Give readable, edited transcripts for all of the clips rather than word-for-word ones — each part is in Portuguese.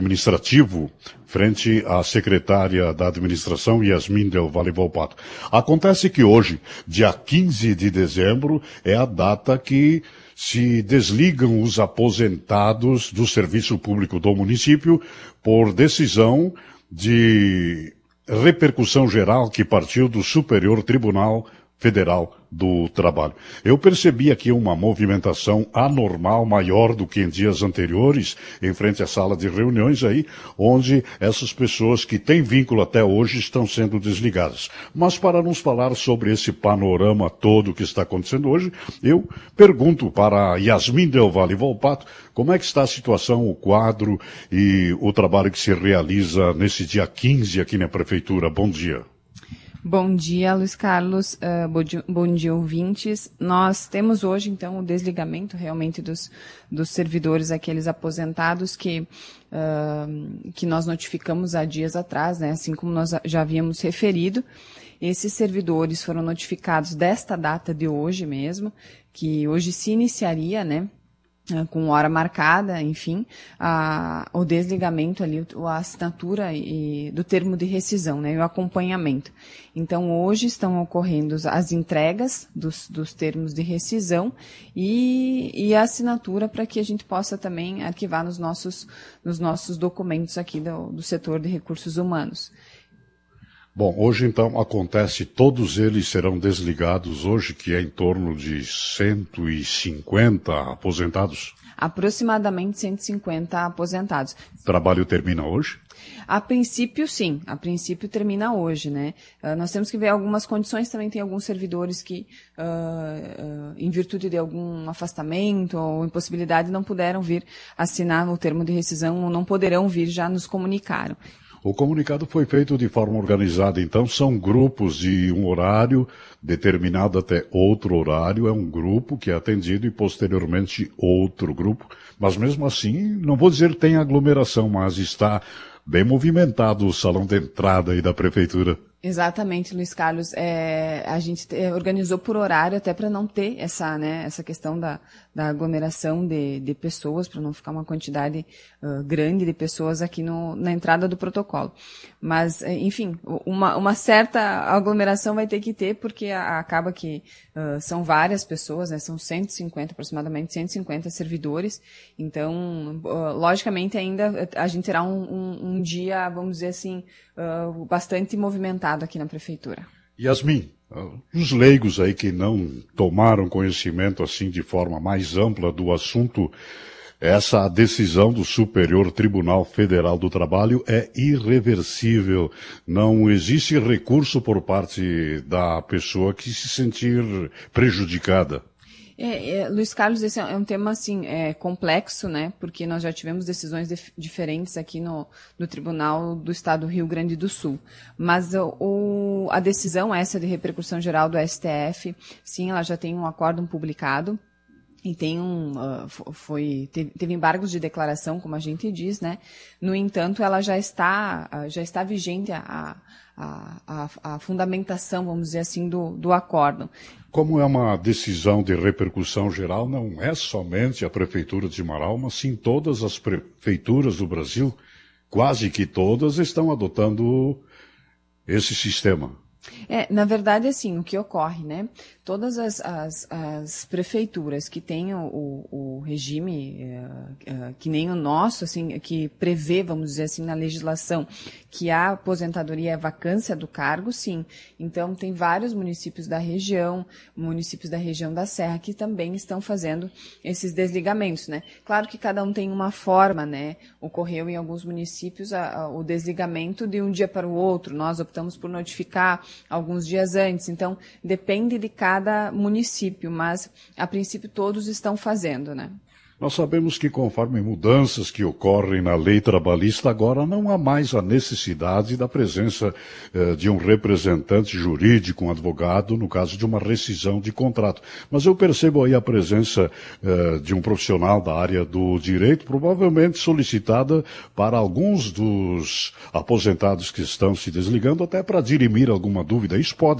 administrativo frente à secretária da administração, Yasmin Del Valle Volpato. Acontece que hoje, dia 15 de dezembro, é a data que se desligam os aposentados do serviço público do município por decisão de repercussão geral que partiu do Superior Tribunal Federal do Trabalho. Eu percebi aqui uma movimentação anormal maior do que em dias anteriores, em frente à sala de reuniões aí, onde essas pessoas que têm vínculo até hoje estão sendo desligadas. Mas para nos falar sobre esse panorama todo que está acontecendo hoje, eu pergunto para Yasmin Del Valle Volpato como é que está a situação, o quadro e o trabalho que se realiza nesse dia 15 aqui na Prefeitura. Bom dia. Bom dia, Luiz Carlos. Bom dia, ouvintes. Nós temos hoje, então, o desligamento realmente dos servidores, aqueles aposentados que nós notificamos há dias atrás, né? Assim como nós já havíamos referido. Esses servidores foram notificados desta data de hoje mesmo, que hoje se iniciaria, né? Com hora marcada, enfim, o desligamento ali, a assinatura do termo de rescisão, né, e o acompanhamento. Então, hoje estão ocorrendo as entregas dos termos de rescisão e a assinatura para que a gente possa também arquivar nos nossos documentos aqui do setor de recursos humanos. Bom, hoje então acontece, todos eles serão desligados hoje, que é em torno de 150 aposentados? Aproximadamente 150 aposentados. O trabalho termina hoje? A princípio, sim. A princípio termina hoje, né? Nós temos que ver algumas condições. Também tem alguns servidores que, em virtude de algum afastamento ou impossibilidade, não puderam vir assinar o termo de rescisão ou não poderão vir, já nos comunicaram. O comunicado foi feito de forma organizada, então são grupos de um horário determinado até outro horário, é um grupo que é atendido e posteriormente outro grupo, mas mesmo assim, não vou dizer que tem aglomeração, mas está bem movimentado o salão de entrada aí da prefeitura. Exatamente, Luiz Carlos. A gente organizou por horário até para não ter essa questão da aglomeração de pessoas, para não ficar uma quantidade grande de pessoas aqui na entrada do protocolo. Mas, enfim, uma certa aglomeração vai ter que ter, porque acaba que são várias pessoas, né? São 150, aproximadamente 150 servidores. Então, logicamente, ainda a gente terá um dia, vamos dizer assim, bastante movimentado aqui na prefeitura. Yasmin, os leigos aí que não tomaram conhecimento assim de forma mais ampla do assunto, essa decisão do Superior Tribunal Federal do Trabalho é irreversível. Não existe recurso por parte da pessoa que se sentir prejudicada. Luiz Carlos, esse é um tema assim, complexo, né? Porque nós já tivemos decisões diferentes aqui no Tribunal do Estado do Rio Grande do Sul. Mas a decisão essa de repercussão geral do STF, sim, ela já tem um acórdão publicado. E teve embargos de declaração, como a gente diz, né? No entanto, ela já está vigente a fundamentação, vamos dizer assim, do acórdão. Como é uma decisão de repercussão geral, não é somente a Prefeitura de Marau, mas sim todas as prefeituras do Brasil, quase que todas estão adotando esse sistema. Na verdade, assim, o que ocorre, né? Todas as prefeituras que têm o regime que nem o nosso, assim, que prevê, vamos dizer assim, na legislação, que a aposentadoria é vacância do cargo, sim. Então, tem vários municípios da região da Serra, que também estão fazendo esses desligamentos, né? Claro que cada um tem uma forma, né? Ocorreu em alguns municípios o desligamento de um dia para o outro. Nós optamos por notificar alguns dias antes. Então, depende de cada município, mas, a princípio, todos estão fazendo, né? Nós sabemos que conforme mudanças que ocorrem na lei trabalhista, agora não há mais a necessidade da presença de um representante jurídico, um advogado, no caso de uma rescisão de contrato. Mas eu percebo aí a presença de um profissional da área do direito, provavelmente solicitada para alguns dos aposentados que estão se desligando, até para dirimir alguma dúvida. Isso pode.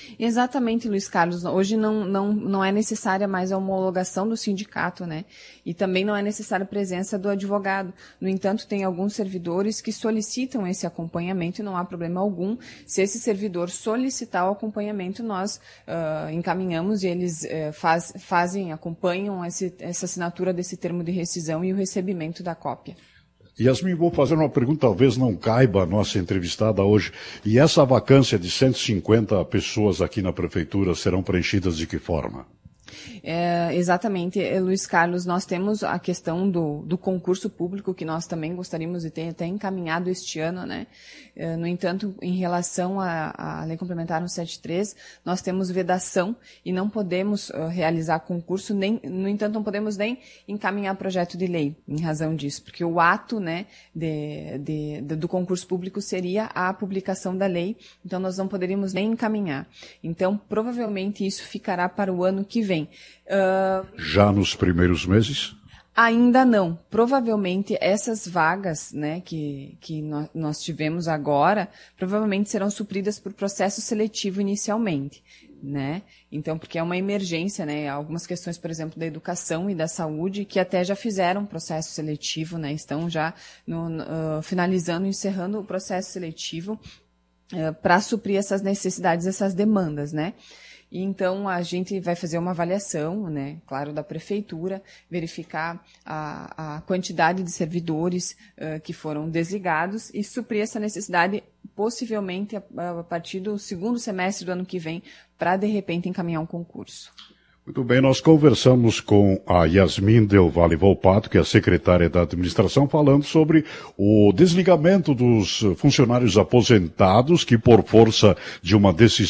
Exatamente, Luiz Carlos. Hoje não é necessária mais a homologação do sindicato, né? E também não é necessária a presença do advogado. No entanto, tem alguns servidores que solicitam esse acompanhamento e não há problema algum. Se esse servidor solicitar o acompanhamento, nós encaminhamos e eles acompanham essa assinatura desse termo de rescisão e o recebimento da cópia. Yasmin, vou fazer uma pergunta, talvez não caiba a nossa entrevistada hoje. E essa vacância de 150 pessoas aqui na prefeitura serão preenchidas de que forma? Exatamente, Luiz Carlos, nós temos a questão do concurso público, que nós também gostaríamos de ter até encaminhado este ano, né? No entanto, em relação à Lei Complementar 173, nós temos vedação e não podemos realizar concurso, no entanto, não podemos nem encaminhar projeto de lei, em razão disso, porque o ato, né, do concurso público seria a publicação da lei, então nós não poderíamos nem encaminhar. Então, provavelmente, isso ficará para o ano que vem. Já nos primeiros meses? Ainda não. Provavelmente essas vagas, né, que nós tivemos agora, provavelmente serão supridas por processo seletivo inicialmente, né? Então, porque é uma emergência, né? Algumas questões, por exemplo, da educação e da saúde, que até já fizeram processo seletivo, né? Estão já finalizando, encerrando o processo seletivo para suprir essas necessidades, essas demandas, né? E então a gente vai fazer uma avaliação, né, claro, da prefeitura, verificar a quantidade de servidores que foram desligados e suprir essa necessidade possivelmente a partir do segundo semestre do ano que vem para, de repente, encaminhar um concurso. Muito bem, nós conversamos com a Yasmin Del Valle Volpato, que é a secretária da administração, falando sobre o desligamento dos funcionários aposentados que, por força de uma decisão